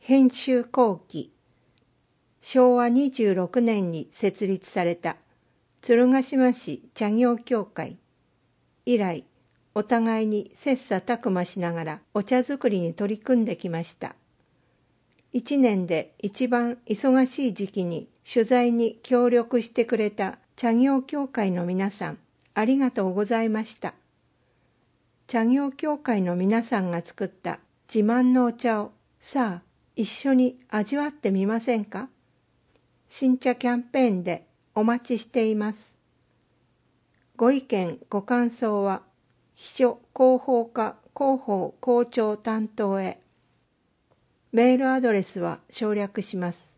編集後期、昭和26年に設立された鶴ヶ島市茶業協会。以来、お互いに切磋琢磨しながらお茶作りに取り組んできました。一年で一番忙しい時期に取材に協力してくれた茶業協会の皆さん、ありがとうございました。茶業協会の皆さんが作った自慢のお茶をさあ一緒に味わってみませんか？新茶キャンペーンでお待ちしています。ご意見ご感想は秘書広報課広報校長担当へ。メールアドレスは省略します。